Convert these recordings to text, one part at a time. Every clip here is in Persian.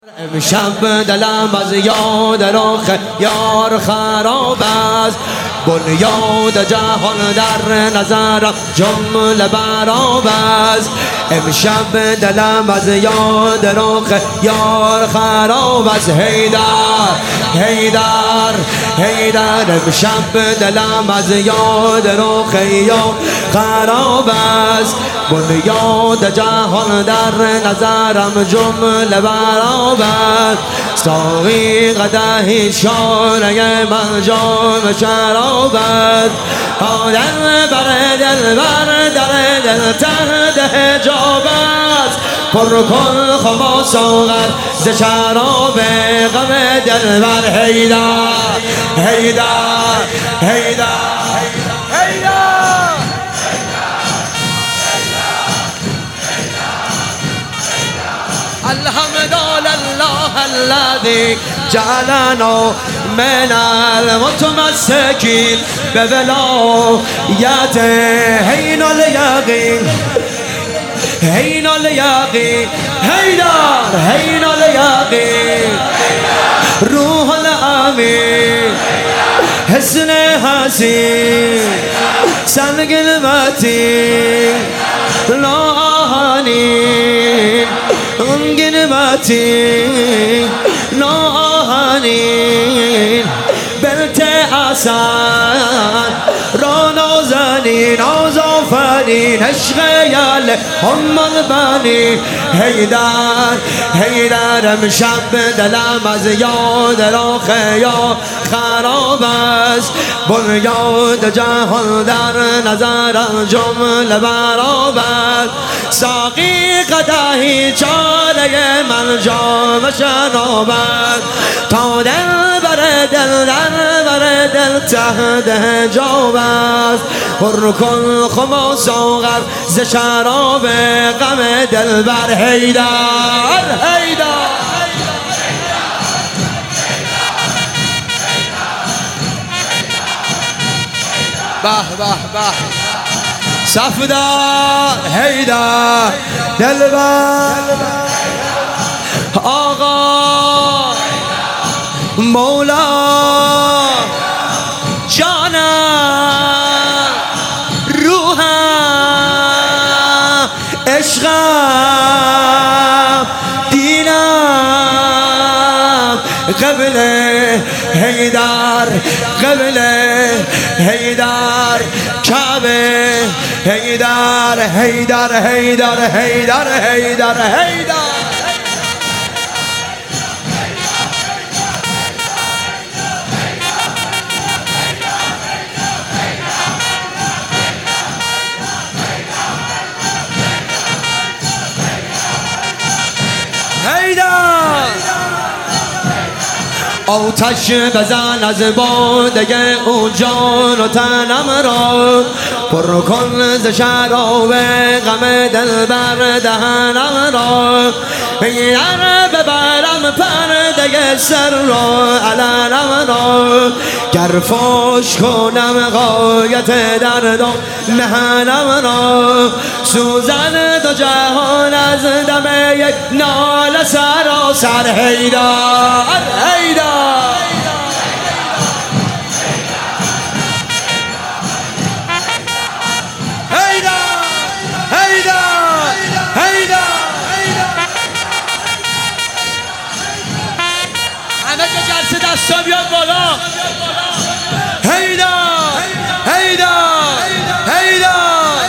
امشب دلم از یاد رخ یار خراب است، بنیاد جهان در نظرم جمله براب است. امشب دلم از یاد رخ یار خراب است. حیدر حیدر حیدر، امشب دلم از یاد رخ یار خراب است، بنیاد جهان در نظرم جمله براب است. ساقی قدحی شانه من جام شراب است، آدم بر دل بر در دل تحت حجاب است. پر کن خما ساغر ز شراب غم دل بر. حیدر حیدر حیدر الحمد لله الذي جعلنا من المتمسكين بولايته. حين اليقين حين اليقين حيدر حين اليقين روح الامين حسن حسين سنگ المتين لا آهانين انگن متین ناهنین بلت حسن را نازنین آزافرین عشق یل هم البنین. حیدر حیدر، امشب دلم از یاد رخ یار خراب است، بنیاد جهان در نظرم جمله براب است. ساقی قدحی چاره من جام شراب است، تا دل بر دل در بر دل تحت حجاب است. پر کن خما ساغر ز شراب غم دل بر. حیدر حیدر به به به صفدار حیدر دلبر آقا مولا جانم روحم عشقم دینم قبل حیدر قبل حیدر کعبه. حیدر حیدر حیدر حیدر حیدر حیدر آتش بزن از باده اون جان و تنم را، پر کن ز شراب غم دل بر دهنم را. بیار ببرم پرده سر را علنم را، گر فاش کنم غایت درد و مهنم را. سوزن دو جهان از دم یک ناله سراسر. حیدر حیدر دستا بیاد بالا. حیدر حیدر حیدر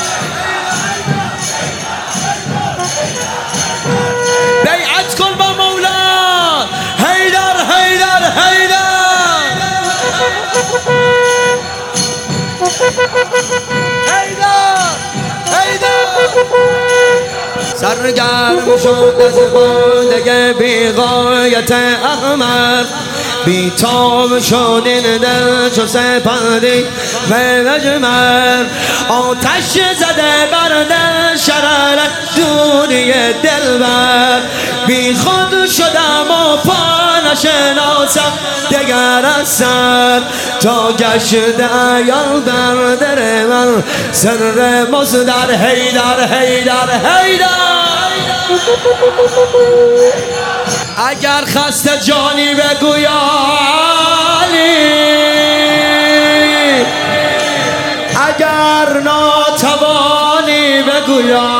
بیعت کن با مولا. حیدر حیدر حیدر حیدر حیدر سرگرم شد از باده بی غایت احمد، بیتاب شد این دل چو سپندی به مجمر. آتش زده بر دل شرر دونی دلبر، بی خود شدم و پا نشناسم دگر از سر. تا گشت عیال بر در من سر مصدر. حیدر حیدر حیدر اگر خسته جانی بگو یا علی، اگر ناتوانی بگو یا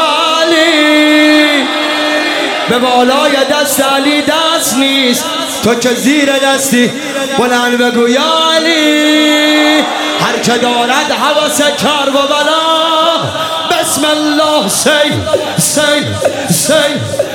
علی. به بالای دست علی دست نیست، تو که زیر دستی بلند بگو یا علی. هر که دارد حواس کار و بلا، بسم الله سی سی سی